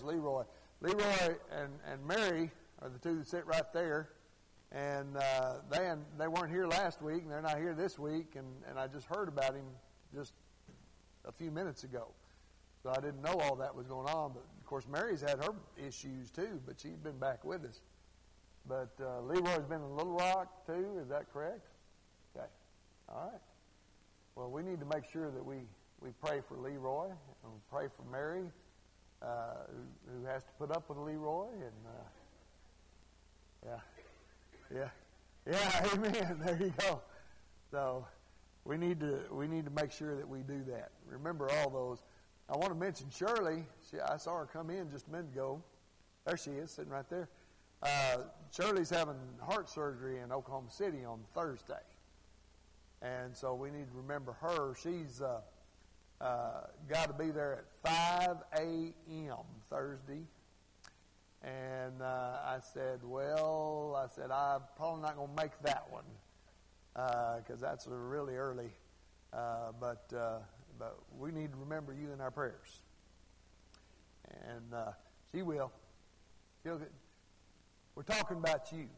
Leroy. Leroy and Mary are the two that sit right there. And they weren't here last week, and they're not here this week. And I just heard about him just a few minutes ago. So I didn't know all that was going on. But, of course, Mary's had her issues, too, but she's been back with us. But Leroy's been in Little Rock, too. Is that correct? Okay. All right. Well, we need to make sure that we pray for Leroy and pray for Mary, who has to put up with Leroy. And, yeah, amen. There you go. So we need to make sure that we do that. Remember all those. I want to mention Shirley. I saw her come in just a minute ago. There she is, sitting right there. Shirley's having heart surgery in Oklahoma City on Thursday. And so we need to remember her. She's got to be there at 5 a.m. Thursday. And I said, I'm probably not going to make that one because that's really early. But we need to remember you in our prayers. And she will. We're talking about you.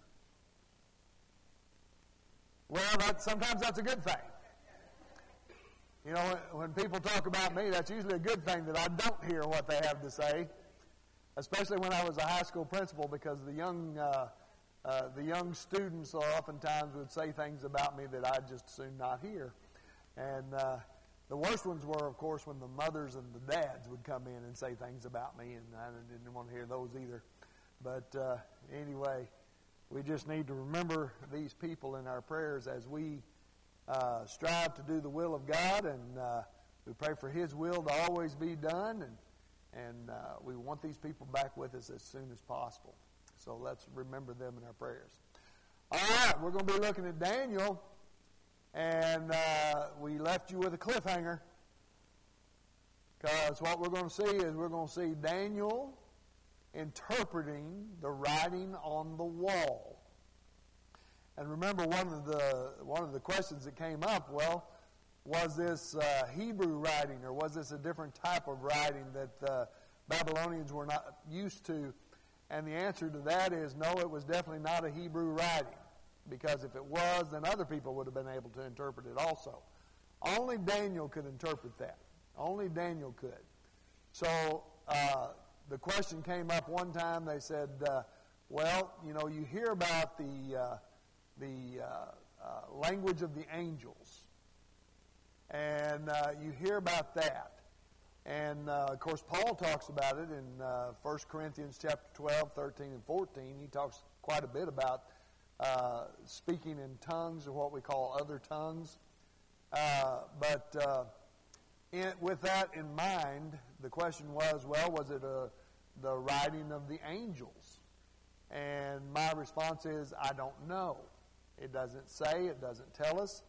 Well, sometimes that's a good thing. You know, when people talk about me, that's usually a good thing that I don't hear what they have to say. Especially when I was a high school principal, because the young students oftentimes would say things about me that I'd just as soon not hear. And the worst ones were, of course, when the mothers and the dads would come in and say things about me, and I didn't want to hear those either. But anyway, we just need to remember these people in our prayers as we strive to do the will of God, and we pray for His will to always be done, and we want these people back with us as soon as possible. So let's remember them in our prayers. All right, we're going to be looking at Daniel, and we left you with a cliffhanger, because what we're going to see is we're going to see Daniel interpreting the writing on the wall. And remember, one of the questions that came up, was this Hebrew writing, or was this a different type of writing that the Babylonians were not used to? And the answer to that is no, it was definitely not a Hebrew writing, because if it was, then other people would have been able to interpret it also. Only Daniel could interpret that. Only Daniel could. So the question came up one time. They said, you hear about the language of the angels. And you hear about that. And, of course, Paul talks about it in 1 Corinthians chapter 12, 13, and 14. He talks quite a bit about speaking in tongues, or what we call other tongues. With that in mind, the question was it the writing of the angels? And my response is, I don't know. It doesn't say, it doesn't tell us.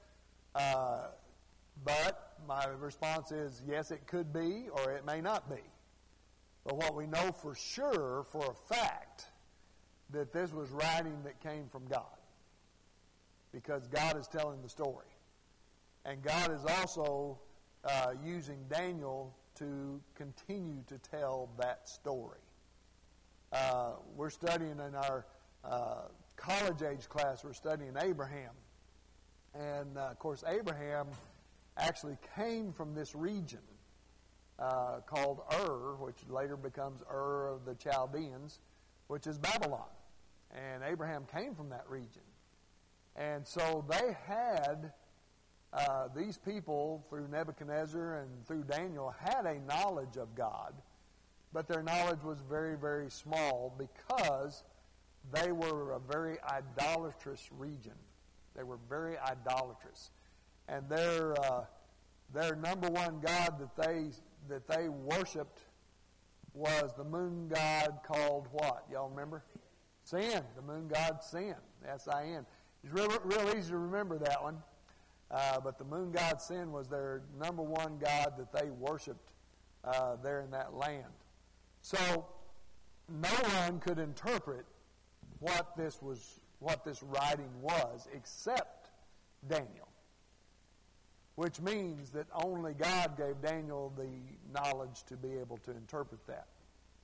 But my response is, yes, it could be, or it may not be. But what we know for sure, for a fact, that this was writing that came from God. Because God is telling the story. And God is also using Daniel to continue to tell that story. We're studying in our college age class, we're studying Abraham. And, of course, Abraham actually came from this region called Ur, which later becomes Ur of the Chaldeans, which is Babylon. And Abraham came from that region. And so they had, these people, through Nebuchadnezzar and through Daniel, had a knowledge of God, but their knowledge was very, very small because they were a very idolatrous region. They were very idolatrous. And their number one god that they worshipped was the moon god called what? Y'all remember? Sin. The moon god Sin. S-I-N. It's real easy to remember that one. But the moon god Sin was their number one god that they worshipped there in that land. So no one could interpret what this writing was except Daniel. Which means that only God gave Daniel the knowledge to be able to interpret that.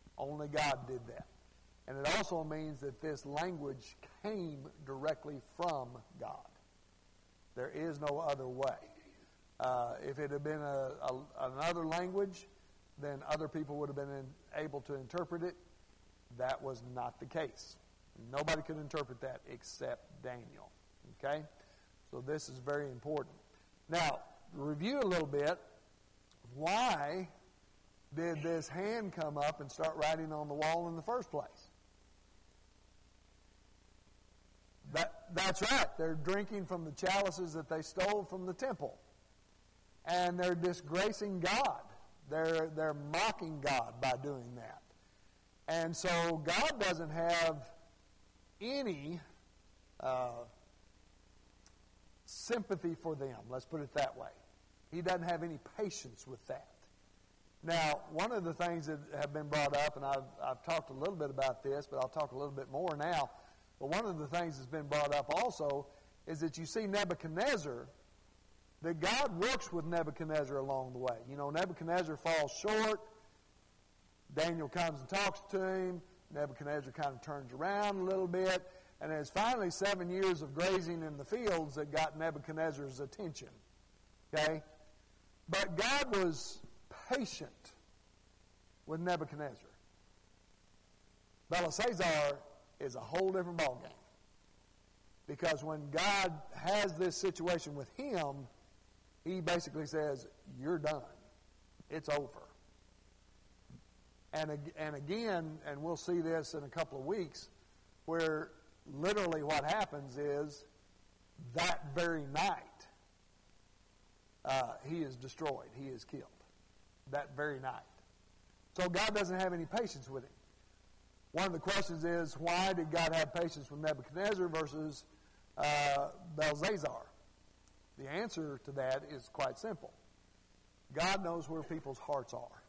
Only God did that. And it also means that this language came directly from God. There is no other way. If it had been another language, then other people would have been able to interpret it. That was not the case. Nobody could interpret that except Daniel. Okay? So this is very important. Now, review a little bit. Why did this hand come up and start writing on the wall in the first place? That's right. They're drinking from the chalices that they stole from the temple. And they're disgracing God. They're mocking God by doing that. And so God doesn't have any sympathy for them. Let's put it that way. He doesn't have any patience with that. Now, one of the things that have been brought up, and I've talked a little bit about this, but I'll talk a little bit more now. But one of the things that's been brought up also is that you see Nebuchadnezzar, that God works with Nebuchadnezzar along the way. You know, Nebuchadnezzar falls short. Daniel comes and talks to him. Nebuchadnezzar kind of turns around a little bit. And it's finally 7 years of grazing in the fields that got Nebuchadnezzar's attention. Okay? But God was patient with Nebuchadnezzar. Belshazzar is a whole different ballgame. Because when God has this situation with him, he basically says, you're done. It's over. And again, and we'll see this in a couple of weeks, where literally what happens is that very night, he is destroyed. He is killed. That very night. So God doesn't have any patience with him. One of the questions is, why did God have patience with Nebuchadnezzar versus Belshazzar? The answer to that is quite simple. God knows where people's hearts are.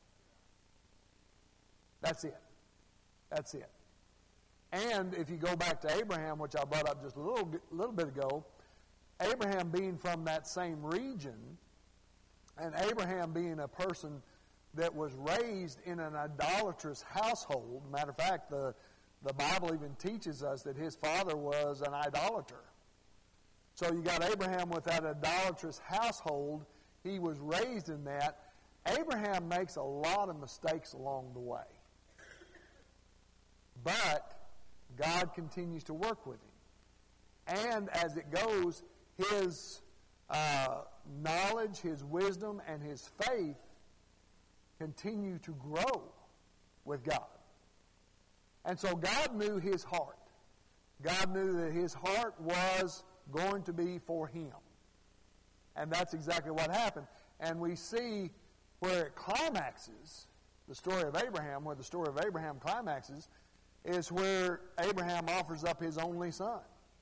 That's it. That's it. And if you go back to Abraham, which I brought up just a little bit ago, Abraham being from that same region, and Abraham being a person that was raised in an idolatrous household. Matter of fact, the Bible even teaches us that his father was an idolater. So you got Abraham with that idolatrous household. He was raised in that. Abraham makes a lot of mistakes along the way. But God continues to work with him. And as it goes, his knowledge, his wisdom, and his faith continue to grow with God. And so God knew his heart. God knew that his heart was going to be for him. And that's exactly what happened. And we see where it climaxes, the story of Abraham, where the story of Abraham climaxes, is where Abraham offers up his only son.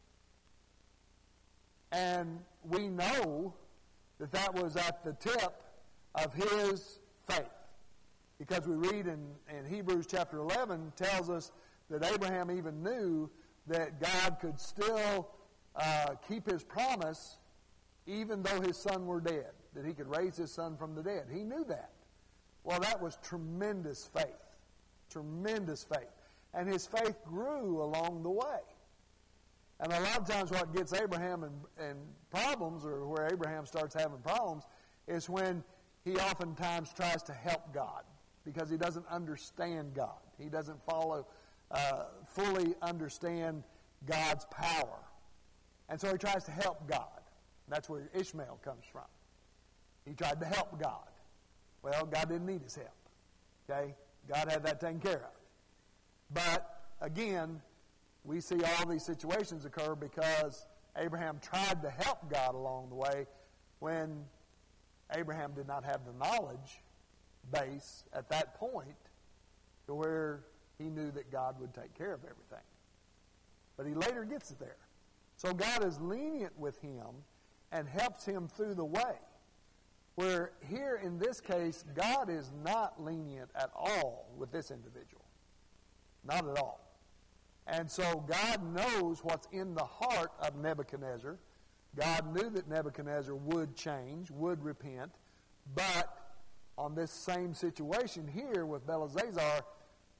And we know that that was at the tip of his faith. Because we read in Hebrews chapter 11, tells us that Abraham even knew that God could still keep his promise even though his son were dead, that he could raise his son from the dead. He knew that. Well, that was tremendous faith. Tremendous faith. And his faith grew along the way. And a lot of times what gets Abraham in problems, or where Abraham starts having problems, is when he oftentimes tries to help God, because he doesn't understand God. He doesn't fully understand God's power. And so he tries to help God. That's where Ishmael comes from. He tried to help God. Well, God didn't need his help. Okay? God had that taken care of. But, again, we see all these situations occur because Abraham tried to help God along the way when Abraham did not have the knowledge base at that point to where he knew that God would take care of everything. But he later gets it there. So God is lenient with him and helps him through the way. Where here in this case, God is not lenient at all with this individual. Not at all. And so God knows what's in the heart of Nebuchadnezzar. God knew that Nebuchadnezzar would change, would repent. But on this same situation here with Belshazzar,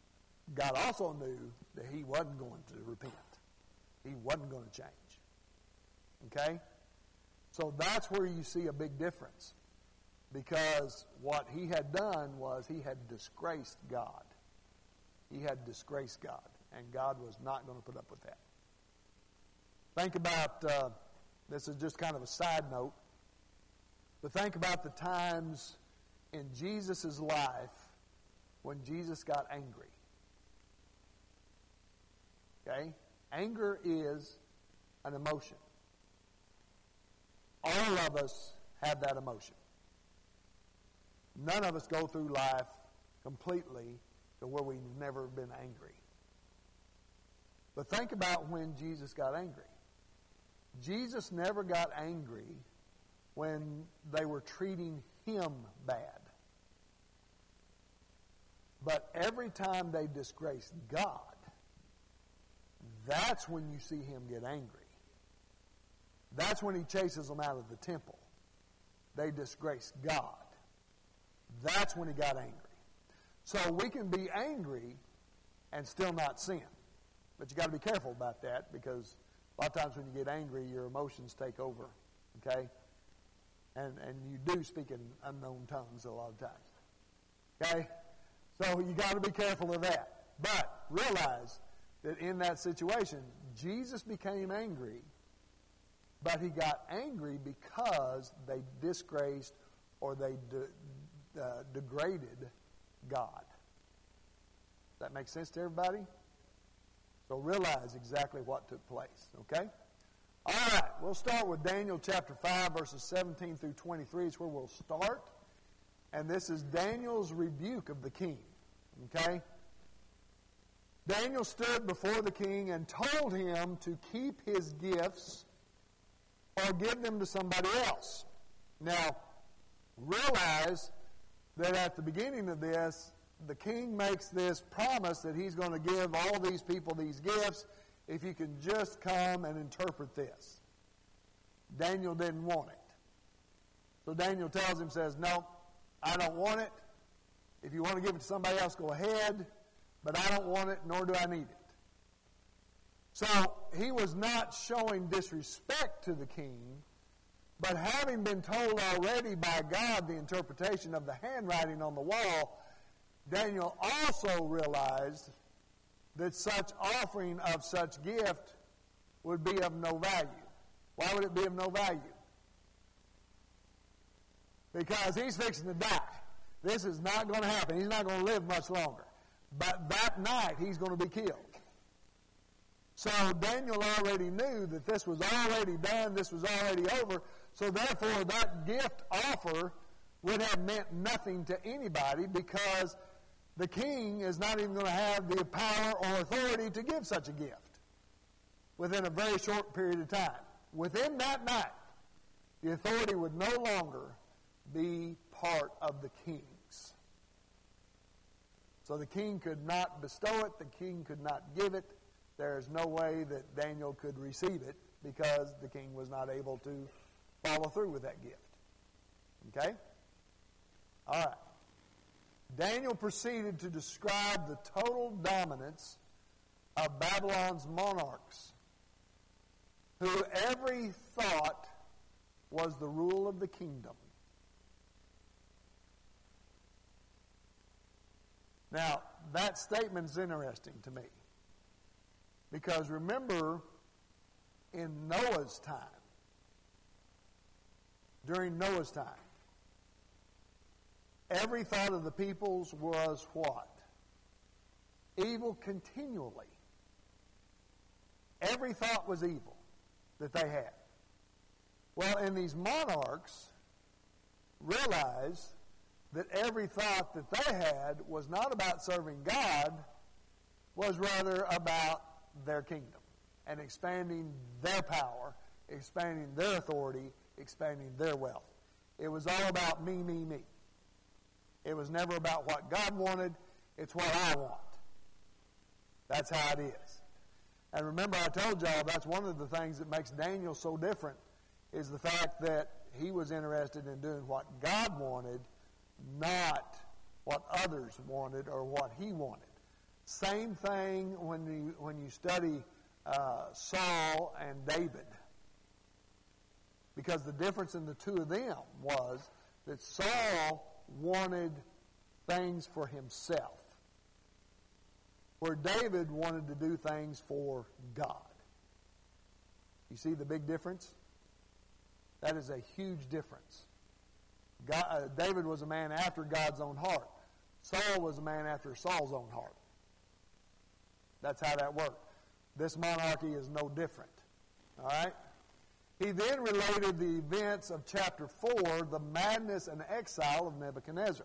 God also knew that he wasn't going to repent. He wasn't going to change. Okay? So that's where you see a big difference. Because what he had done was he had disgraced God. He had disgraced God. And God was not going to put up with that. Think about, this is just kind of a side note, but think about the times in Jesus' life when Jesus got angry. Okay? Anger is an emotion. All of us have that emotion. None of us go through life completely to where we've never been angry. But think about when Jesus got angry. Jesus never got angry when they were treating him bad. But every time they disgraced God, that's when you see him get angry. That's when he chases them out of the temple. They disgraced God. That's when he got angry. So we can be angry and still not sin. But you got to be careful about that, because a lot of times when you get angry, your emotions take over. Okay? And you do speak in unknown tongues a lot of times. Okay? So you got to be careful of that. But realize that in that situation, Jesus became angry, but he got angry because they disgraced or they degraded God. Does that make sense to everybody? So realize exactly what took place, okay? All right, we'll start with Daniel chapter 5, verses 17 through 23. It's where we'll start. And this is Daniel's rebuke of the king, okay? Daniel stood before the king and told him to keep his gifts or give them to somebody else. Now, realize that at the beginning of this, the king makes this promise that he's going to give all these people these gifts if you can just come and interpret this. Daniel didn't want it. So Daniel tells him, says, no, I don't want it. If you want to give it to somebody else, go ahead. But I don't want it, nor do I need it. So he was not showing disrespect to the king, but having been told already by God the interpretation of the handwriting on the wall, Daniel also realized that such offering of such gift would be of no value. Why would it be of no value? Because he's fixing to die. This is not going to happen. He's not going to live much longer. But that night, he's going to be killed. So Daniel already knew that this was already done, this was already over, so therefore that gift offer would have meant nothing to anybody, because the king is not even going to have the power or authority to give such a gift within a very short period of time. Within that night, the authority would no longer be part of the king's. So the king could not bestow it, the king could not give it. There is no way that Daniel could receive it, because the king was not able to follow through with that gift. Okay? All right. Daniel proceeded to describe the total dominance of Babylon's monarchs, who every thought was the rule of the kingdom. Now, that statement is interesting to me, because remember, in Noah's time, during Noah's time, every thought of the peoples was what? Evil continually. Every thought was evil that they had. Well, and these monarchs realized that every thought that they had was not about serving God, was rather about their kingdom and expanding their power, expanding their authority, expanding their wealth. It was all about me, me, me. It was never about what God wanted. It's what I want. That's how it is. And remember, I told y'all that's one of the things that makes Daniel so different, is the fact that he was interested in doing what God wanted, not what others wanted or what he wanted. Same thing when you study Saul and David. Because the difference in the two of them was that Saul wanted things for himself, where David wanted to do things for God. You see the big difference? That is a huge difference. David was a man after God's own heart. Saul was a man after Saul's own heart. That's how that worked. This monarchy is no different. All right? He then related the events of chapter 4, the madness and exile of Nebuchadnezzar.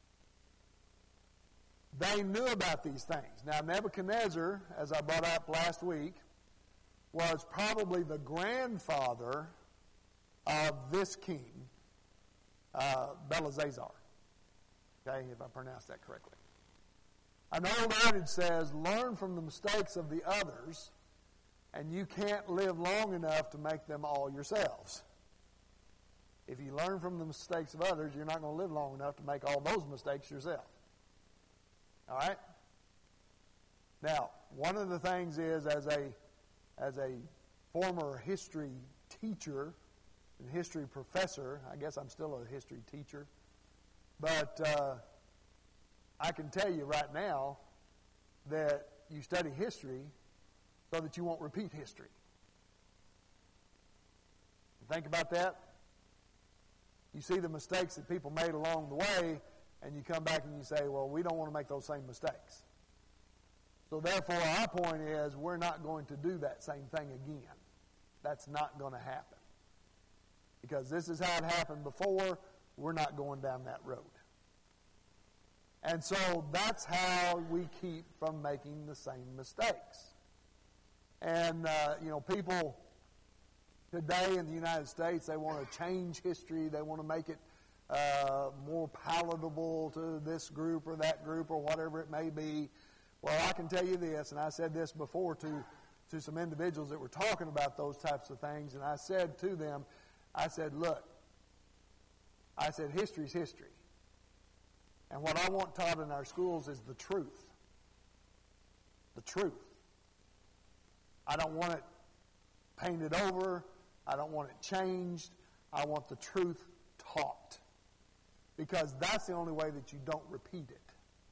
They knew about these things. Now, Nebuchadnezzar, as I brought up last week, was probably the grandfather of this king, Belshazzar. Okay, if I pronounced that correctly. An old adage says, learn from the mistakes of the others, and you can't live long enough to make them all yourselves. If you learn from the mistakes of others, you're not going to live long enough to make all those mistakes yourself. All right? Now, one of the things is, as a former history teacher and history professor, I guess I'm still a history teacher, but I can tell you right now that you study history so that you won't repeat history. Think about that. You see the mistakes that people made along the way, and you come back and you say, well, we don't want to make those same mistakes. So therefore, our point is we're not going to do that same thing again. That's not going to happen. Because this is how it happened before. We're not going down that road. And so that's how we keep from making the same mistakes. And, people today in the United States, they want to change history. They want to make it more palatable to this group or that group or whatever it may be. Well, I can tell you this, and I said this before to some individuals that were talking about those types of things, and I said to them, look, history's history. And what I want taught in our schools is the truth. The truth. I don't want it painted over. I don't want it changed. I want the truth taught. Because that's the only way that you don't repeat it.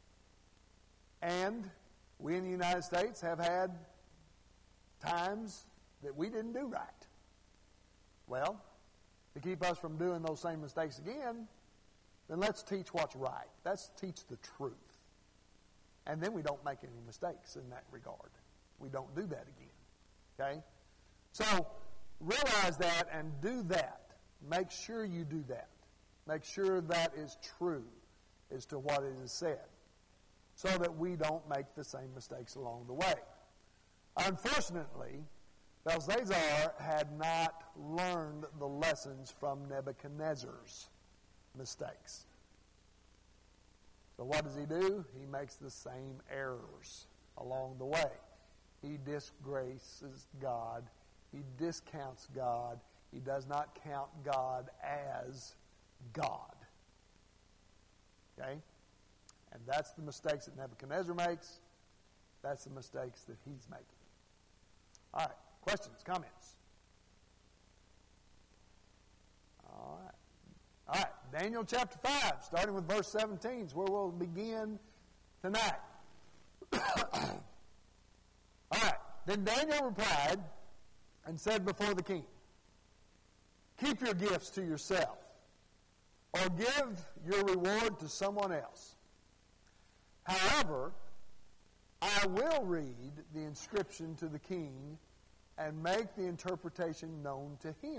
And we in the United States have had times that we didn't do right. Well, to keep us from doing those same mistakes again, then let's teach what's right. Let's teach the truth. And then we don't make any mistakes in that regard. We don't do that again. Okay? So, realize that and do that. Make sure you do that. Make sure that is true as to what it is said, so that we don't make the same mistakes along the way. Unfortunately, Belshazzar had not learned the lessons from Nebuchadnezzar's mistakes. So what does he do? He makes the same errors along the way. He disgraces God. He discounts God. He does not count God as God. Okay? And that's the mistakes that Nebuchadnezzar makes. That's the mistakes that he's making. All right. Questions? Comments? All right. Daniel chapter 5, starting with verse 17, is where we'll begin tonight. All right. Then Daniel replied and said before the king, keep your gifts to yourself, or give your reward to someone else. However, I will read the inscription to the king and make the interpretation known to him.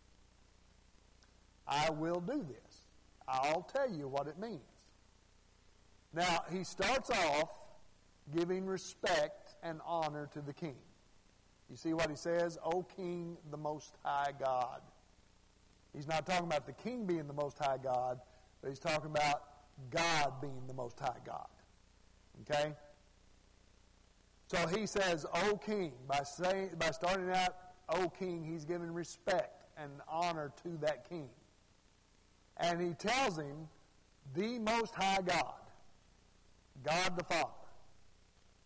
I will do this. I'll tell you what it means. Now, he starts off giving respect and honor to the king. You see what he says? O King, the Most High God. He's not talking about the king being the Most High God, but he's talking about God being the Most High God. Okay? So he says, O King. By starting out, O King, he's giving respect and honor to that king. And he tells him, the Most High God, God the Father,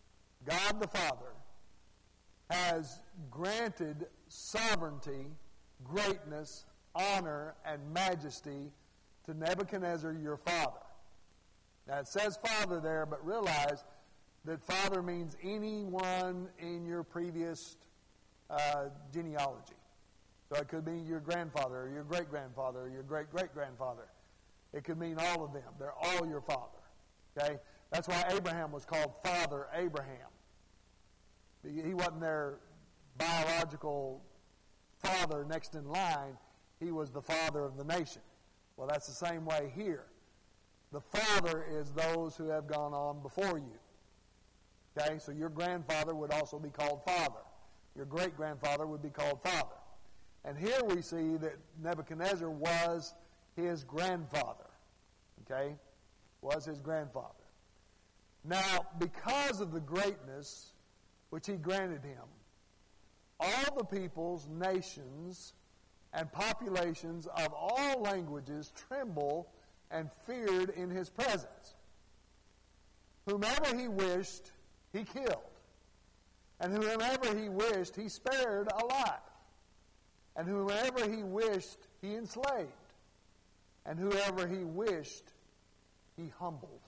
God the Father has granted sovereignty, greatness, honor, and majesty to Nebuchadnezzar, your father. Now it says father there, but realize that father means anyone in your previous genealogy. So it could mean your grandfather, or your great-grandfather, or your great-great-grandfather. It could mean all of them. They're all your father. Okay? That's why Abraham was called Father Abraham. He wasn't their biological father next in line. He was the father of the nation. Well, that's the same way here. The father is those who have gone on before you. Okay? So your grandfather would also be called father. Your great-grandfather would be called father. And here we see that Nebuchadnezzar was his grandfather. Okay? Was his grandfather. Now, because of the greatness which he granted him, all the peoples, nations, and populations of all languages tremble and feared in his presence. Whomever he wished, he killed. And whomever he wished, he spared alive. And whoever he wished, he enslaved. And whoever he wished, he humbled.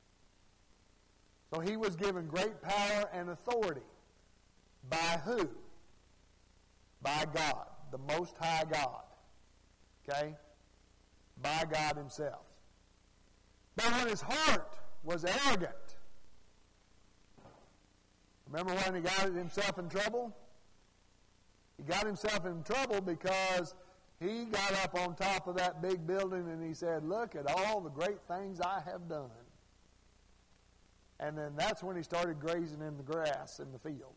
So he was given great power and authority. By who? By God, the Most High God. Okay? By God himself. But when his heart was arrogant, remember when he got himself in trouble? He got himself in trouble because he got up on top of that big building and he said, look at all the great things I have done. And then that's when he started grazing in the grass in the field.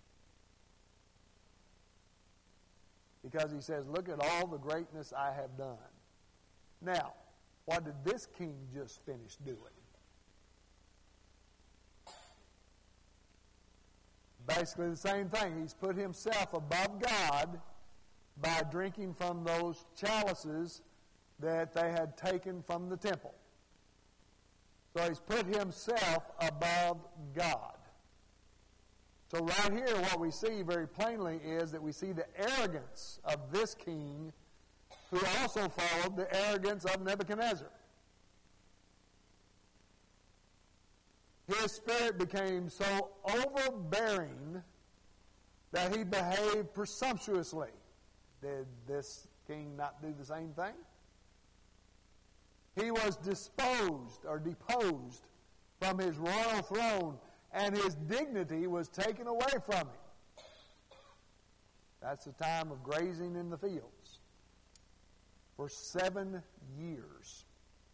Because he says, look at all the greatness I have done. Now, what did this king just finish doing? Basically the same thing. He's put himself above God by drinking from those chalices that they had taken from the temple. So he's put himself above God. So right here what we see very plainly is that we see the arrogance of this king who also followed the arrogance of Nebuchadnezzar. His spirit became so overbearing that he behaved presumptuously. Did this king not do the same thing? He was disposed or deposed from his royal throne, and his dignity was taken away from him. That's the time of grazing in the fields. For 7 years.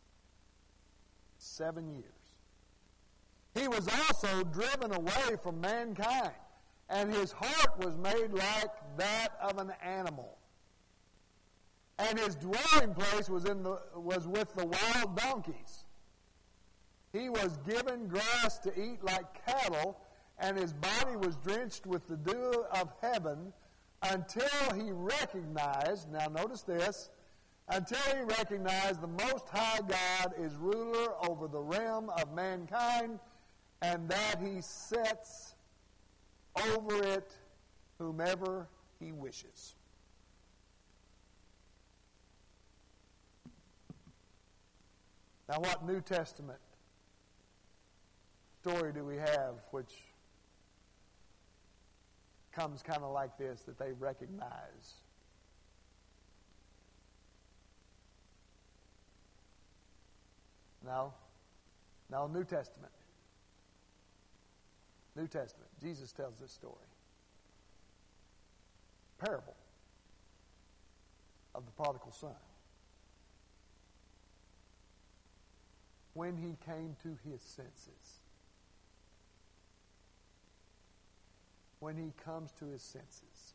7 years. He was also driven away from mankind, and his heart was made like that of an animal. And his dwelling place was with the wild donkeys. He was given grass to eat like cattle, and his body was drenched with the dew of heaven until he recognized, now notice this, until he recognized the Most High God is ruler over the realm of mankind, and that he sets over it whomever he wishes. Now, what New Testament story do we have which comes kind of like this, that they recognize? No, New Testament. New Testament. Jesus tells this story. Parable of the prodigal son. When he came to his senses. When he comes to his senses.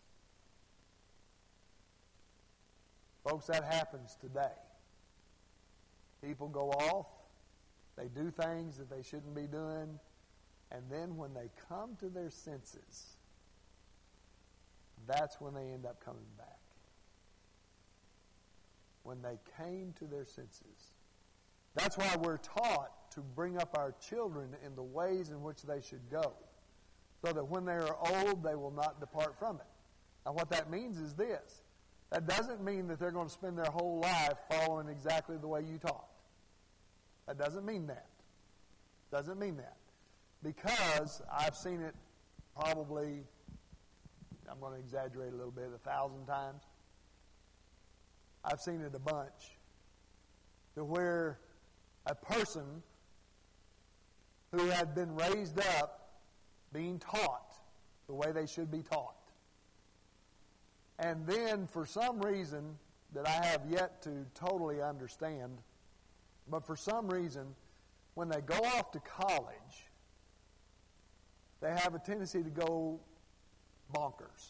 Folks, that happens today. People go off, they do things that they shouldn't be doing, and then when they come to their senses, that's when they end up coming back. When they came to their senses. That's why we're taught to bring up our children in the ways in which they should go, so that when they are old, they will not depart from it. Now, what that means is this. That doesn't mean that they're going to spend their whole life following exactly the way you taught. That doesn't mean that. Doesn't mean that. Because I've seen it probably, I'm going to exaggerate a little bit, 1,000 times. I've seen it a bunch. To where a person who had been raised up being taught the way they should be taught. And then for some reason that I have yet to totally understand, but for some reason, when they go off to college, they have a tendency to go bonkers.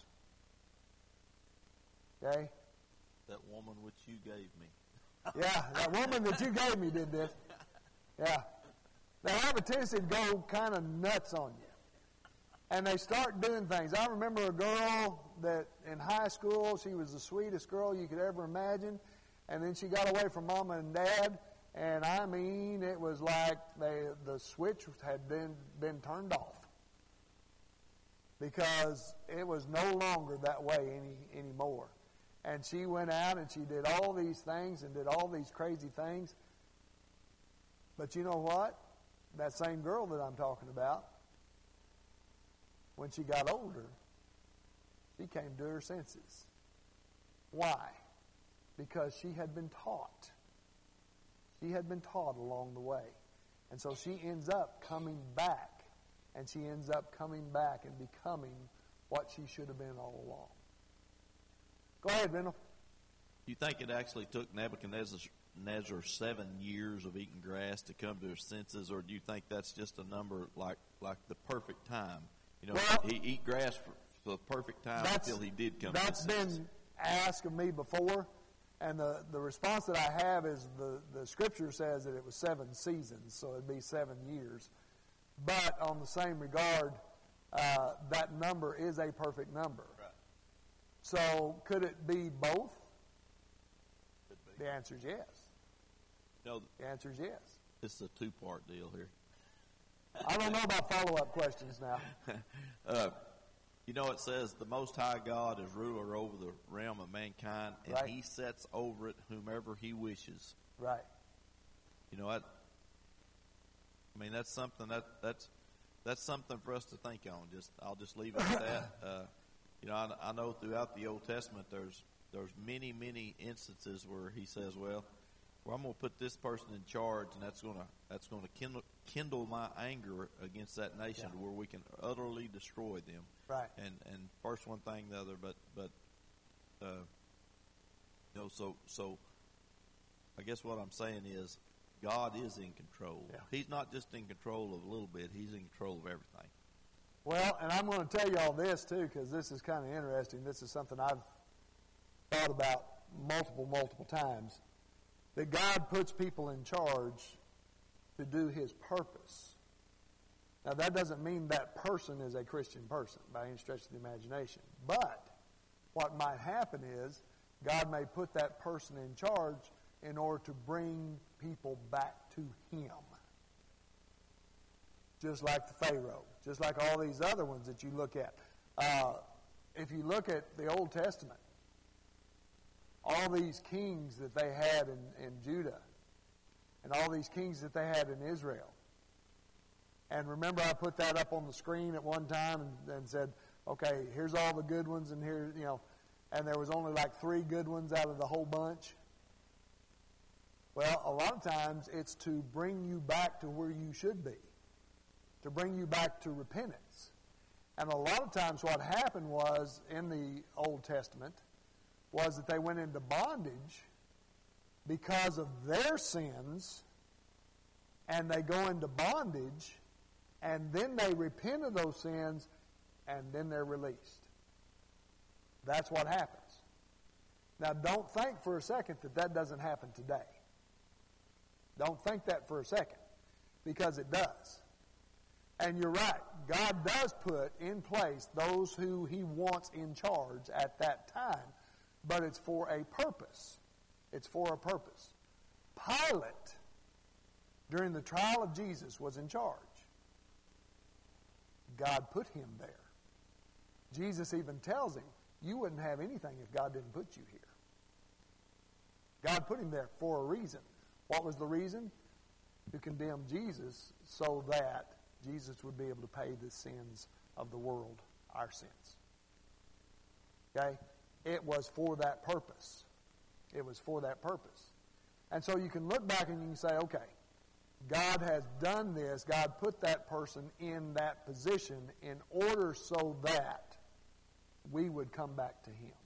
Okay? That woman which you gave me. Yeah, that woman that you gave me did this. Yeah. They have a tendency to go kind of nuts on you. And they start doing things. I remember a girl that in high school, she was the sweetest girl you could ever imagine. And then she got away from Mama and Dad. And I mean, it was like the switch had been turned off. Because it was no longer that way anymore. And she went out and she did all these things and did all these crazy things. But you know what? That same girl that I'm talking about, when she got older, she came to her senses. Why? Because she had been taught. She had been taught along the way. And so she ends up coming back. And she ends up coming back and becoming what she should have been all along. Go ahead, Vendel. You think it actually took Nebuchadnezzar 7 years of eating grass to come to his senses, or do you think that's just a number like the perfect time? You know, well, he eat grass for the perfect time until he did come to his senses. That's been asked of me before, and the response that I have is the Scripture says that it was 7 seasons, so it'd be 7 years. But on the same regard, that number is a perfect number. Right. So could it be both? Could be. The answer is yes. No, the answer is yes. It's a two-part deal here. I don't know about follow-up questions now. You know, it says the Most High God is ruler over the realm of mankind, and right. He sets over it whomever He wishes. Right. You know, I mean, that's something that's something for us to think on. I'll just leave it at that. You know, I know throughout the Old Testament there's many instances where He says, well, I'm going to put this person in charge, and that's going to kindle my anger against that nation, to where we can utterly destroy them. Right. And first one thing, the other, but you know, so I guess what I'm saying is, God is in control. Yeah. He's not just in control of a little bit. He's in control of everything. Well, and I'm going to tell you all this, too, because this is kind of interesting. This is something I've thought about multiple times. That God puts people in charge to do His purpose. Now, that doesn't mean that person is a Christian person by any stretch of the imagination. But what might happen is God may put that person in charge in order to bring people back to Him. Just like the Pharaoh. Just like all these other ones that you look at. If you look at the Old Testament, all these kings that they had in Judah, and all these kings that they had in Israel. And remember, I put that up on the screen at one time and said, okay, here's all the good ones, and here, you know, and there was only like 3 good ones out of the whole bunch. Well, a lot of times it's to bring you back to where you should be, to bring you back to repentance. And a lot of times what happened was, in the Old Testament, was that they went into bondage because of their sins, and they go into bondage, and then they repent of those sins, and then they're released. That's what happens. Now, don't think for a second that doesn't happen today. Don't think that for a second, because it does. And you're right. God does put in place those who He wants in charge at that time. But it's for a purpose. It's for a purpose. Pilate, during the trial of Jesus, was in charge. God put him there. Jesus even tells him, you wouldn't have anything if God didn't put you here. God put him there for a reason. What was the reason? To condemn Jesus so that Jesus would be able to pay the sins of the world, our sins. Okay? It was for that purpose. It was for that purpose. And so you can look back and you can say, okay, God has done this. God put that person in that position in order so that we would come back to him.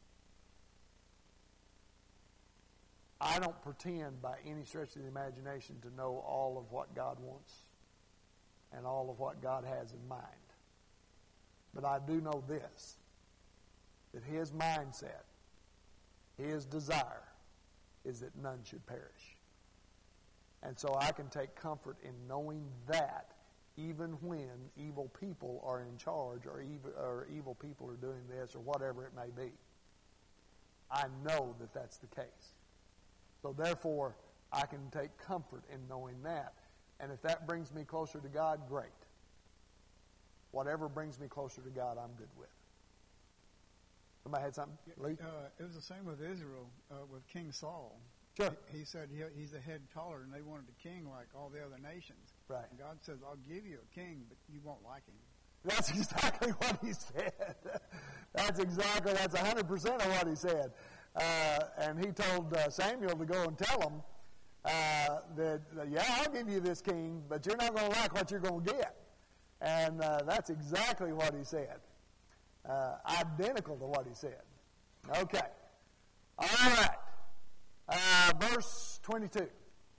I don't pretend by any stretch of the imagination to know all of what God wants and all of what God has in mind. But I do know this, that his mindset, his desire, is that none should perish. And so I can take comfort in knowing that even when evil people are in charge or evil people are doing this or whatever it may be, I know that that's the case. So therefore, I can take comfort in knowing that. And if that brings me closer to God, great. Whatever brings me closer to God, I'm good with. Somebody had something? Lee? It was the same with Israel, with King Saul. Sure. He said he's a head taller, and they wanted a king like all the other nations. Right. And God says, I'll give you a king, but you won't like him. That's exactly what he said. That's 100% of what he said. And he told Samuel to go and tell him that, I'll give you this king, but you're not going to like what you're going to get. And that's exactly what he said. Identical to what he said. Okay. All right. Verse 22.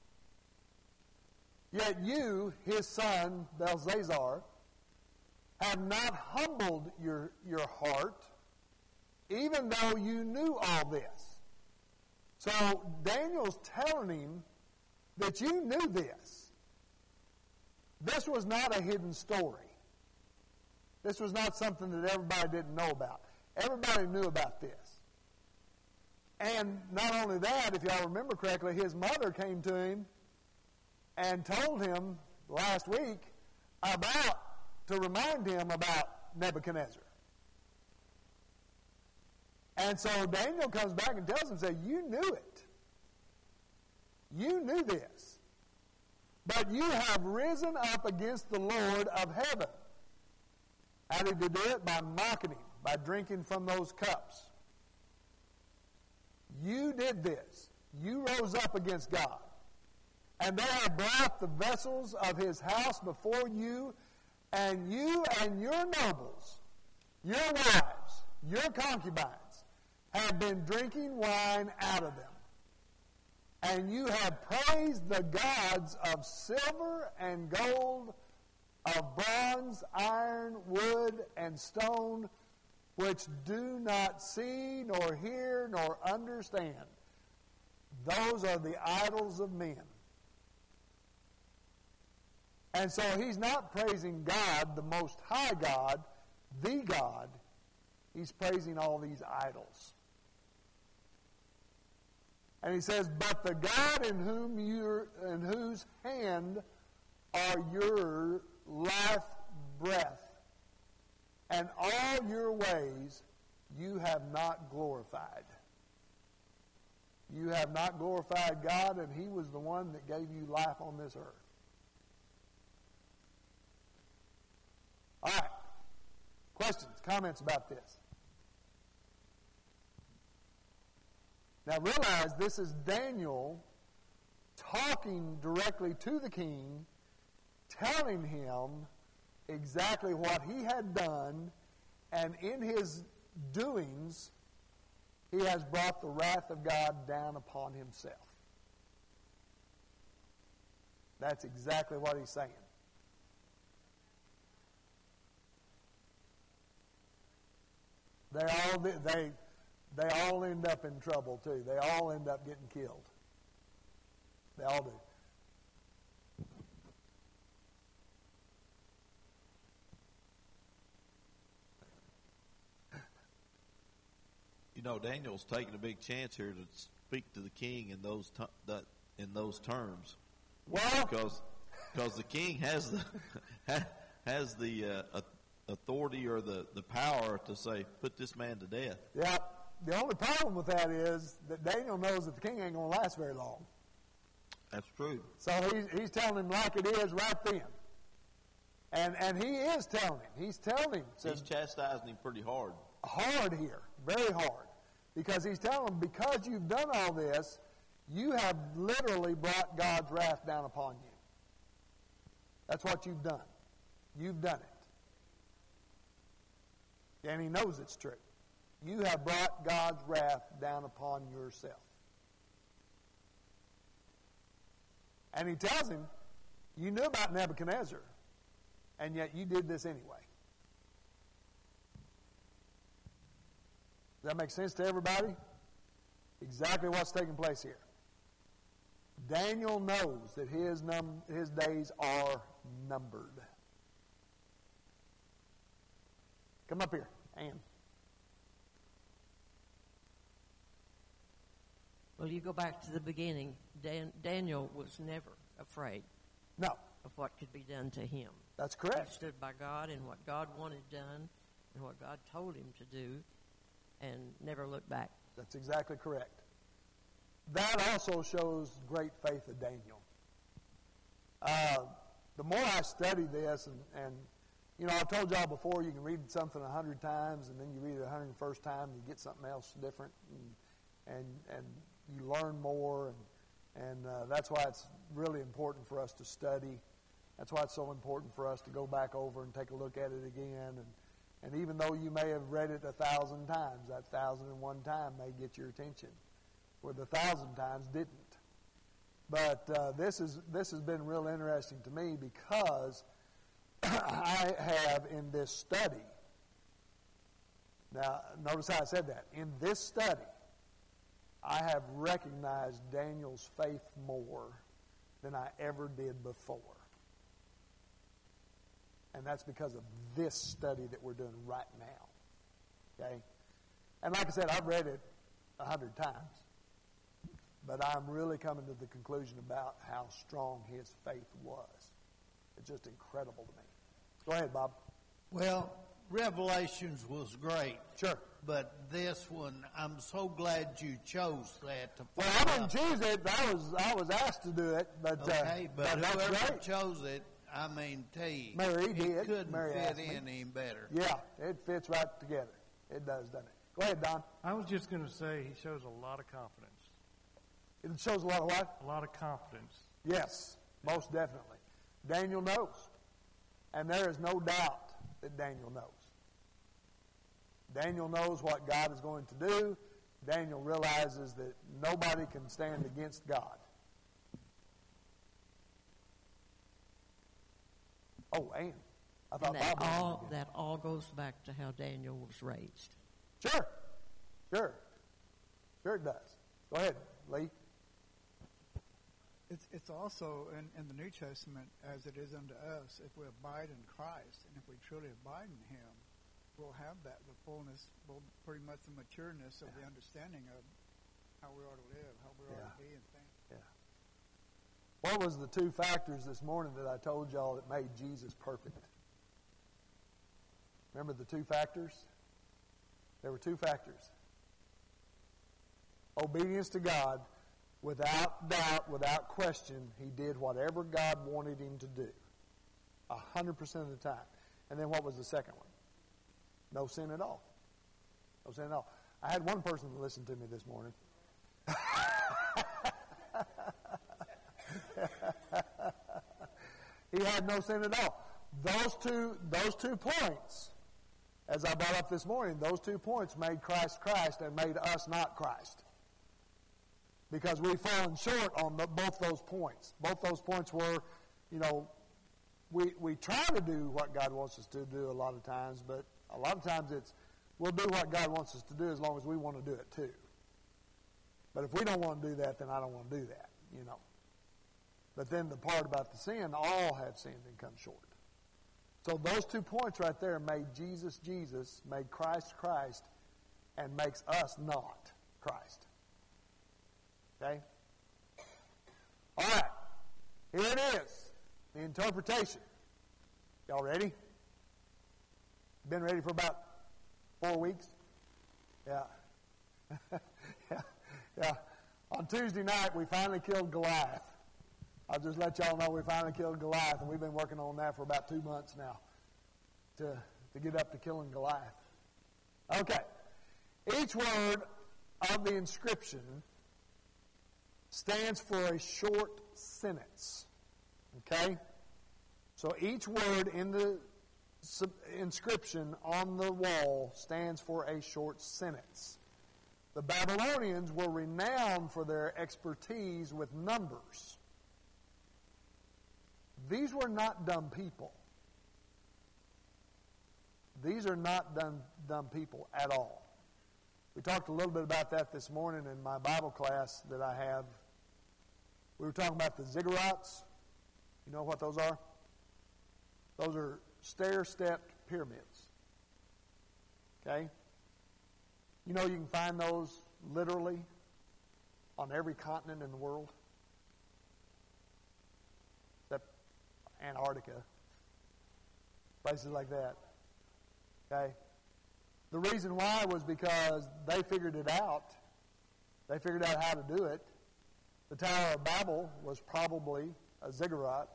Yet you, his son, Belshazzar, have not humbled your heart, even though you knew all this. So Daniel's telling him that you knew this. This was not a hidden story. This was not something that everybody didn't know about. Everybody knew about this. And not only that, if y'all remember correctly, his mother came to him and told him last week to remind him about Nebuchadnezzar. And so Daniel comes back and tells him, you knew it. You knew this. But you have risen up against the Lord of heaven. How did you do it? By mocking him, by drinking from those cups. You did this. You rose up against God. And they have brought the vessels of his house before you, and you and your nobles, your wives, your concubines, have been drinking wine out of them. And you have praised the gods of silver and gold, of bronze, iron, wood, and stone, which do not see, nor hear, nor understand. Those are the idols of men. And so he's not praising God, the Most High God, the God. He's praising all these idols. And he says, but the God in whose hand are your life breath, and all your ways you have not glorified. You have not glorified God, and he was the one that gave you life on this earth. All right. Questions, comments about this? Now realize this is Daniel talking directly to the king, telling him exactly what he had done, and in his doings, he has brought the wrath of God down upon himself. That's exactly what he's saying. They all end up in trouble too. They all end up getting killed. They all do. Daniel's taking a big chance here to speak to the king in those terms. Well, because the king has the authority or the power to say, put this man to death. Yeah. The only problem with that is that Daniel knows that the king ain't going to last very long. That's true. So he's telling him like it is right then. And he is telling him. He's telling him. He's chastising him pretty hard. Hard here. Very hard. Because he's telling him, because you've done all this, you have literally brought God's wrath down upon you. That's what you've done. You've done it. And he knows it's true. You have brought God's wrath down upon yourself. And he tells him, you knew about Nebuchadnezzar, and yet you did this anyway. Does that make sense to everybody? Exactly what's taking place here. Daniel knows that his days are numbered. Come up here, Ann. Well, you go back to the beginning. Daniel was never afraid No, of what could be done to him. that's He correct. stood by God and what God wanted done and what God told him to do and never looked back. That's exactly correct. That also shows great faith of Daniel. The more I study this, and you know, I've told y'all before, you can read something 100 times, and then you read it 101st time, and you get something else different, and you learn more, and that's why it's really important for us to study. That's why it's so important for us to go back over and take a look at it again. And even though you may have read it 1,000 times, that 1,001 time may get your attention, where the 1,000 times didn't. But this has been real interesting to me because I have in this study. Now, notice how I said that. In this study, I have recognized Daniel's faith more than I ever did before. And that's because of this study that we're doing right now. Okay? And like I said, I've read it 100 times. But I'm really coming to the conclusion about how strong his faith was. It's just incredible to me. Go ahead, Bob. Well, Revelations was great. Sure. But this one, I'm so glad you chose that to Well, follow I didn't up. choose it. I was asked to do it. But, Okay, but that's whoever great. chose it, I mean, T, Mary it did. couldn't Mary fit asked me. in any better. Yeah, it fits right together. It does, doesn't it? Go ahead, Don. I was just going to say he shows a lot of confidence. It shows a lot of what? A lot of confidence. Yes, most definitely. Daniel knows. And there is no doubt that Daniel knows. Daniel knows what God is going to do. Daniel realizes that nobody can stand against God. Oh, Ann. I thought And Bob was that all goes back to how Daniel was raised. Sure. Sure it does. Go ahead, Lee. It's also in the New Testament as it is unto us. If we abide in Christ, and if we truly abide in Him, we'll have the fullness, pretty much the matureness of the understanding of how we ought to live, how we ought to be and think. Yeah. What was the two factors this morning that I told y'all that made Jesus perfect? Remember the two factors? There were two factors. Obedience to God. Without doubt, without question, he did whatever God wanted him to do. 100% of the time. And then what was the second one? No sin at all. No sin at all. I had one person listen to me this morning. He had no sin at all. Those two points, as I brought up this morning, those 2 points made Christ Christ and made us not Christ. Because we've fallen short on both those points. Both those points were, we try to do what God wants us to do a lot of times, but a lot of times we'll do what God wants us to do as long as we want to do it too. But if we don't want to do that, then I don't want to do that, But then the part about the sin, all have sinned and come short. So those 2 points right there made Jesus Jesus, made Christ Christ, and makes us not Christ. Okay? All right. Here it is. The interpretation. Y'all ready? Been ready for about 4 weeks? Yeah. yeah. On Tuesday night, we finally killed Goliath. I'll just let y'all know we finally killed Goliath, and we've been working on that for about 2 months now to get up to killing Goliath. Okay. Each word of the inscription stands for a short sentence. Okay? So each word in the inscription on the wall stands for a short sentence. The Babylonians were renowned for their expertise with numbers. These were not dumb people. These are not dumb people at all. We talked a little bit about that this morning in my Bible class that I have. We were talking about the ziggurats. You know what those are? Those are stair-stepped pyramids. Okay? You know you can find those literally on every continent in the world. Except Antarctica. Places like that. Okay? The reason why was because they figured it out. They figured out how to do it. The Tower of Babel was probably a ziggurat.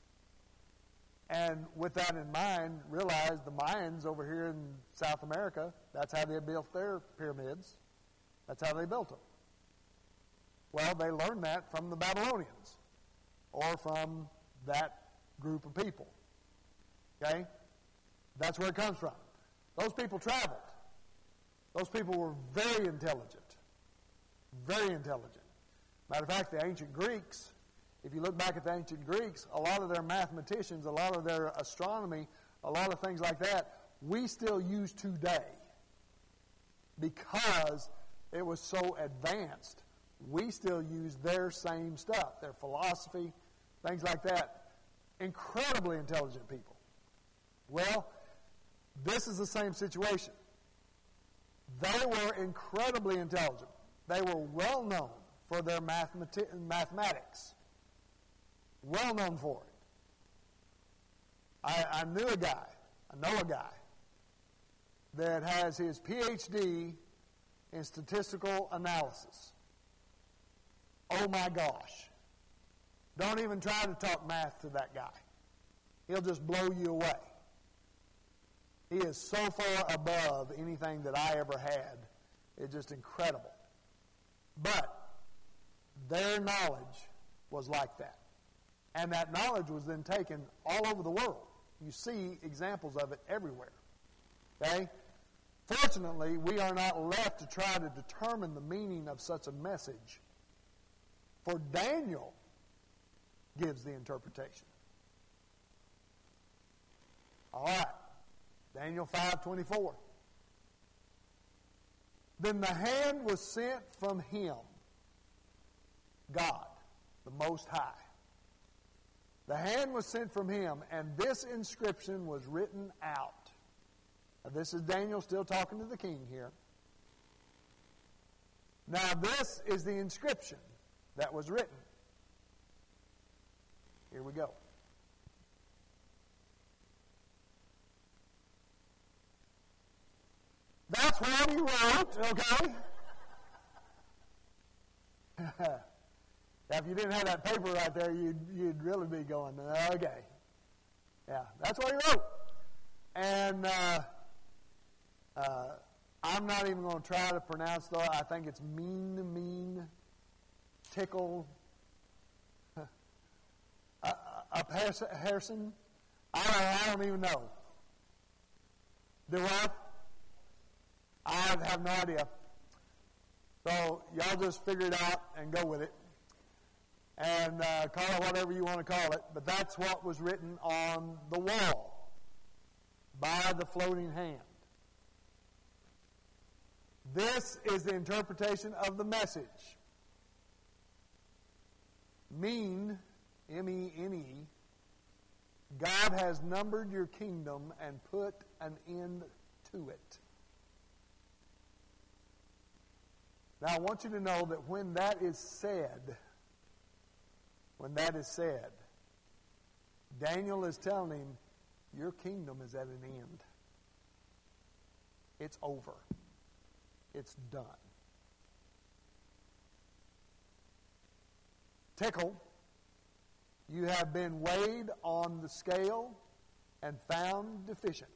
And with that in mind, realized the Mayans over here in South America, that's how they built their pyramids. That's how they built them. Well, they learned that from the Babylonians or from that group of people. Okay? That's where it comes from. Those people traveled. Those people were very intelligent. Very intelligent. Matter of fact, the ancient Greeks, if you look back at the ancient Greeks, a lot of their mathematicians, a lot of their astronomy, a lot of things like that, we still use today because it was so advanced. We still use their same stuff, their philosophy, things like that. Incredibly intelligent people. Well, this is the same situation. They were incredibly intelligent. They were well known for their mathematics. Well known for it. I know a guy that has his PhD in statistical analysis. Oh my gosh. Don't even try to talk math to that guy. He'll just blow you away. He is so far above anything that I ever had. It's just incredible. But their knowledge was like that. And that knowledge was then taken all over the world. You see examples of it everywhere. Okay? Fortunately, we are not left to try to determine the meaning of such a message. For Daniel gives the interpretation. All right. Daniel 5:24. Then the hand was sent from him, God, the Most High. The hand was sent from him, and this inscription was written out. Now, this is Daniel still talking to the king here. Now, this is the inscription that was written. Here we go. That's what he wrote, okay? Now, if you didn't have that paper right there, you'd really be going, okay. Yeah, that's what he wrote. And I'm not even going to try to pronounce though. I think it's mean, tickle, Harrison. I don't even know. Do what? I have no idea. So y'all just figure it out and go with it. And call it whatever you want to call it. But that's what was written on the wall by the floating hand. This is the interpretation of the message. Mean, M-E-N-E, God has numbered your kingdom and put an end to it. Now I want you to know that when that is said, Daniel is telling him, your kingdom is at an end. It's over. It's done. Tickle, you have been weighed on the scale and found deficient.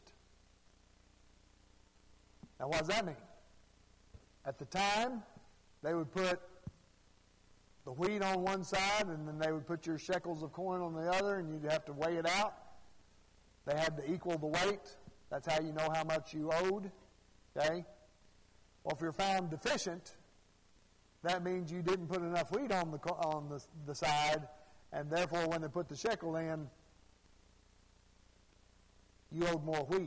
Now, what does that mean? At the time, they would put the wheat on one side, and then they would put your shekels of coin on the other, and you'd have to weigh it out. They had to equal the weight. That's how you know how much you owed. Okay? Well, if you're found deficient, that means you didn't put enough wheat on the side, and therefore when they put the shekel in, you owed more wheat.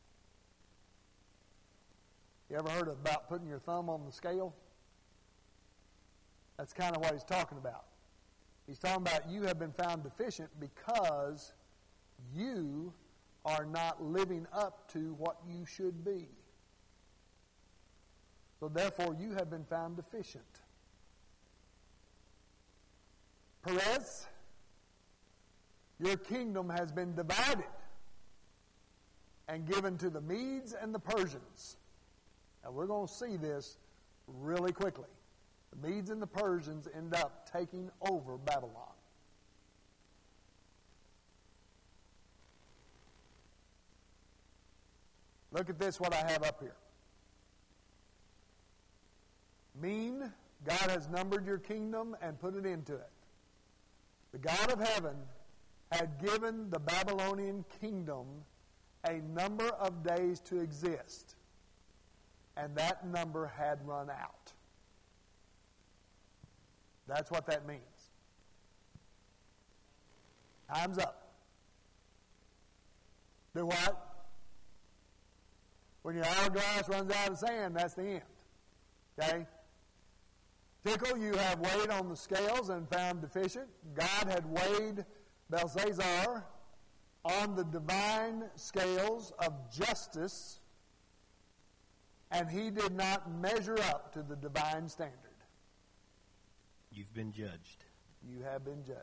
You ever heard about putting your thumb on the scale? That's kind of what he's talking about. He's talking about you have been found deficient because you are not living up to what you should be. So therefore, you have been found deficient. Perez, your kingdom has been divided and given to the Medes and the Persians. Now, we're going to see this really quickly. The Medes and the Persians end up taking over Babylon. Look at this, what I have up here. Mean, God has numbered your kingdom and put it into it. The God of heaven had given the Babylonian kingdom a number of days to exist, and that number had run out. That's what that means. Time's up. Do what? When your hourglass runs out of sand, that's the end. Okay? Tickle, you have weighed on the scales and found deficient. God had weighed Belshazzar on the divine scales of justice, and he did not measure up to the divine standard. You've been judged. You have been judged.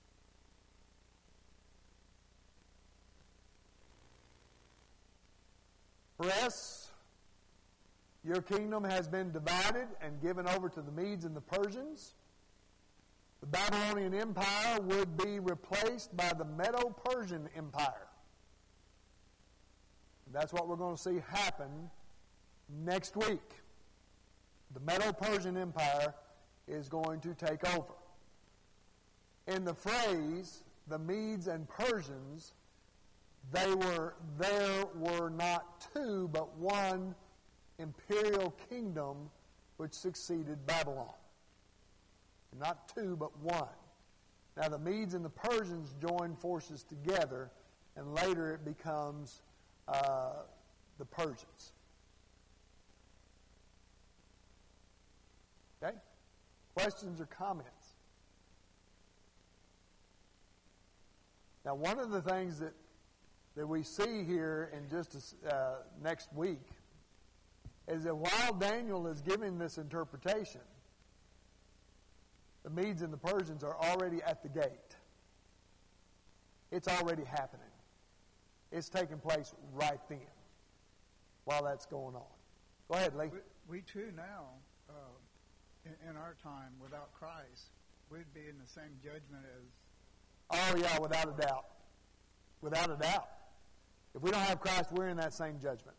Press, your kingdom has been divided and given over to the Medes and the Persians. The Babylonian Empire would be replaced by the Medo-Persian Empire. That's what we're going to see happen next week. The Medo-Persian Empire is going to take over. In the phrase, the Medes and Persians, there were not two, but one imperial kingdom which succeeded Babylon. Not two, but one. Now the Medes and the Persians joined forces together, and later it becomes the Persians. Okay? Questions or comments? Now, one of the things that we see here in just next week is that while Daniel is giving this interpretation, the Medes and the Persians are already at the gate. It's already happening. It's taking place right then while that's going on. Go ahead, Lee. We too now, in our time, without Christ, we'd be in the same judgment as... Oh, yeah, without a doubt. Without a doubt. If we don't have Christ, we're in that same judgment.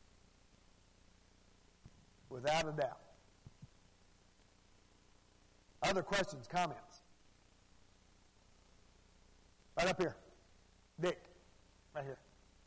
Without a doubt. Other questions, comments? Right up here. Dick, right here.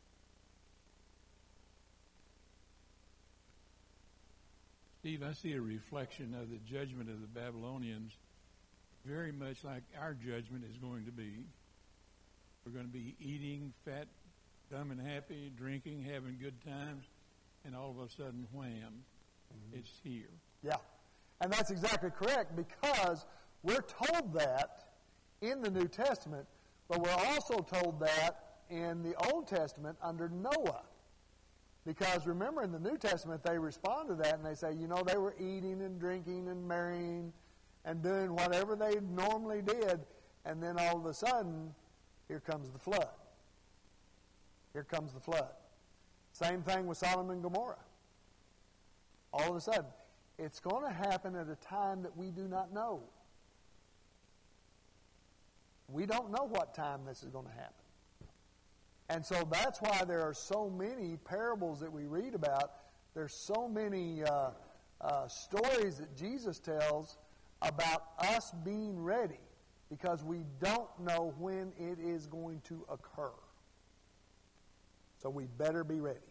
Steve, I see a reflection of the judgment of the Babylonians very much like our judgment is going to be. We're going to be eating fat, dumb and happy, drinking, having good times, and all of a sudden, wham, it's here. Yeah, and that's exactly correct, because we're told that in the New Testament, but we're also told that in the Old Testament under Noah. Because remember, in the New Testament, they respond to that and they say, they were eating and drinking and marrying and doing whatever they normally did, and then all of a sudden, here comes the flood. Here comes the flood. Same thing with Sodom and Gomorrah. all of a sudden. It's going to happen at a time that we do not know. We don't know what time this is going to happen. And so that's why there are so many parables that we read about. There's so many stories that Jesus tells about us being ready, because we don't know when it is going to occur. So we better be ready.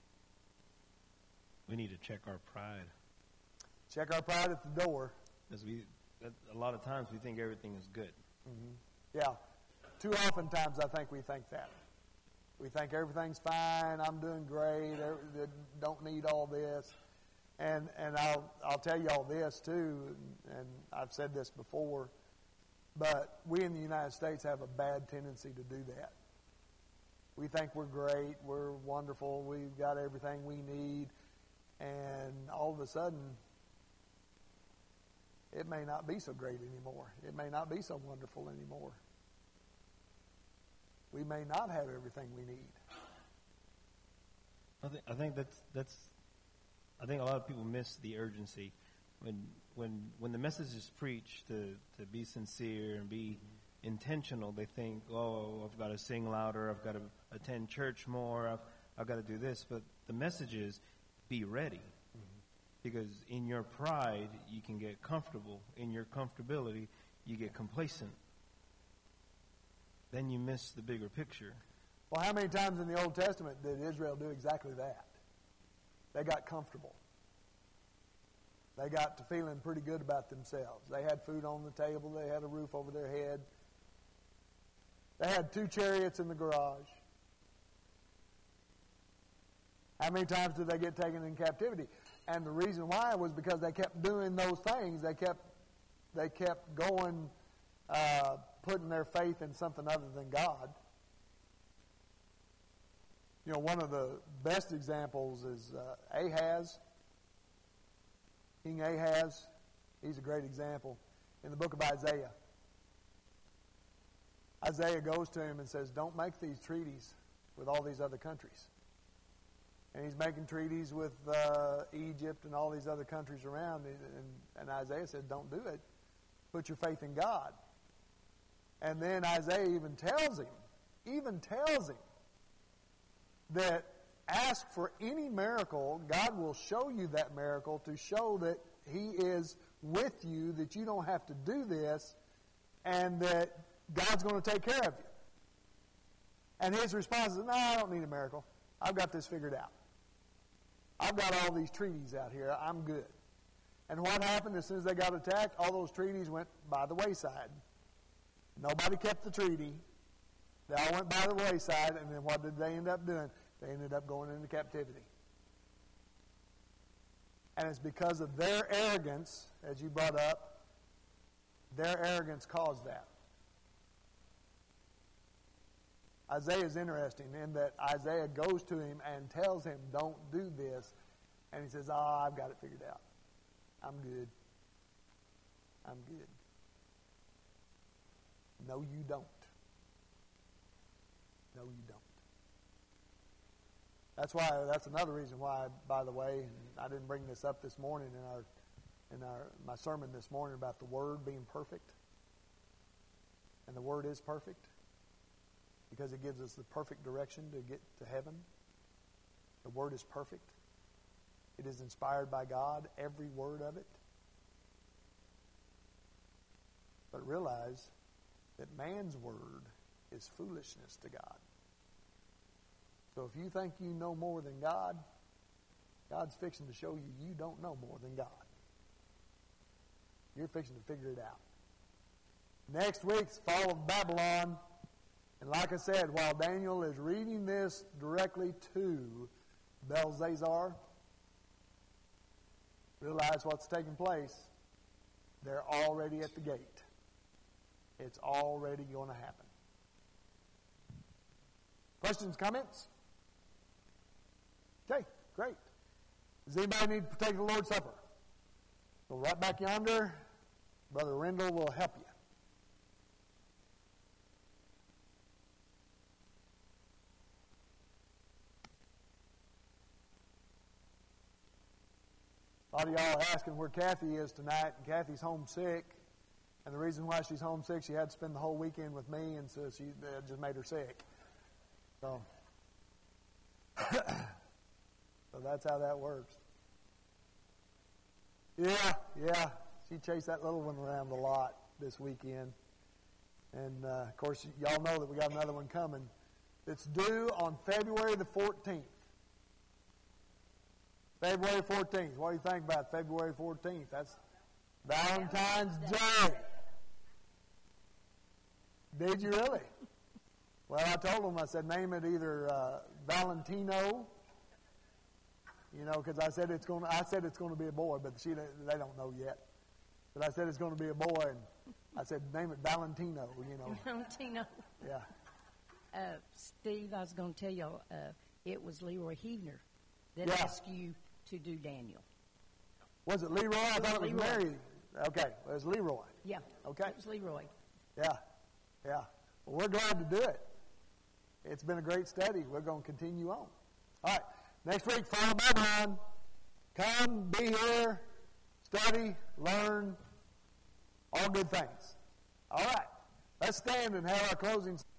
We need to check our pride. Check our pride at the door. Because a lot of times we think everything is good. Mm-hmm. Yeah. Too often times I think we think that. We think everything's fine, I'm doing great, don't need all this. And I'll tell you all this too, and I've said this before, but we in the United States have a bad tendency to do that. We think we're great, we're wonderful, we've got everything we need, and all of a sudden, it may not be so great anymore. It may not be so wonderful anymore. We may not have everything we need. I think I think a lot of people miss the urgency when the message is preached to be sincere and be intentional. They think, oh, I've got to sing louder, I've got to attend church more, I've got to do this. But the message is, be ready. Because in your pride, you can get comfortable. In your comfortability, you get complacent. Then you miss the bigger picture. Well, how many times in the Old Testament did Israel do exactly that? They got comfortable. They got to feeling pretty good about themselves. They had food on the table. They had a roof over their head. They had 2 chariots in the garage. How many times did they get taken in captivity? And the reason why was because they kept doing those things. They kept going, putting their faith in something other than God. You know, one of the best examples is Ahaz. King Ahaz. He's a great example. In the book of Isaiah, Isaiah goes to him and says, don't make these treaties with all these other countries. And he's making treaties with Egypt and all these other countries around. And Isaiah said, don't do it. Put your faith in God. And then Isaiah even tells him that ask for any miracle, God will show you that miracle to show that He is with you, that you don't have to do this, and that God's going to take care of you. And his response is, no, I don't need a miracle. I've got this figured out. I've got all these treaties out here. I'm good. And what happened as soon as they got attacked? All those treaties went by the wayside. Nobody kept the treaty. They all went by the wayside, and then what did they end up doing? They ended up going into captivity. And it's because of their arrogance, as you brought up, their arrogance caused that. Isaiah is interesting in that Isaiah goes to him and tells him, don't do this. And he says, I've got it figured out. I'm good. I'm good. No, you don't. No, you don't. That's another reason why, by the way, and I didn't bring this up this morning in my sermon this morning about the Word being perfect. And the Word is perfect because it gives us the perfect direction to get to heaven. The Word is perfect. It is inspired by God, every word of it. But realize that man's word is foolishness to God. So if you think you know more than God, God's fixing to show you don't know more than God. You're fixing to figure it out. Next week's Fall of Babylon. And like I said, while Daniel is reading this directly to Belshazzar, realize what's taking place. They're already at the gate. It's already going to happen. Questions, comments? Okay, great. Does anybody need to partake of the Lord's Supper? Go right back yonder. Brother Rendell will help you. A lot of y'all are asking where Kathy is tonight, and Kathy's homesick. And the reason why she's homesick, she had to spend the whole weekend with me, and so that just made her sick. So, so that's how that works. Yeah. She chased that little one around a lot this weekend. And, of course, y'all know that we got another one coming. It's due on February the 14th. February 14th. What do you think about February 14th? That's Valentine's Day. Did you really? Well, I told them, I said, name it either Valentino, because I said it's going to be a boy, but they don't know yet. But I said it's going to be a boy, and I said name it Valentino. Valentino. Yeah. Steve, I was going to tell you, it was Leroy Heavner that asked you to do Daniel. Was it Leroy? I thought it was Mary. Okay, it was Leroy. Yeah. Okay. It was Leroy. Yeah. Well, we're glad to do it. It's been a great study. We're going to continue on. All right. Next week, follow my mind. Come, be here, study, learn, all good things. All right. Let's stand and have our closing.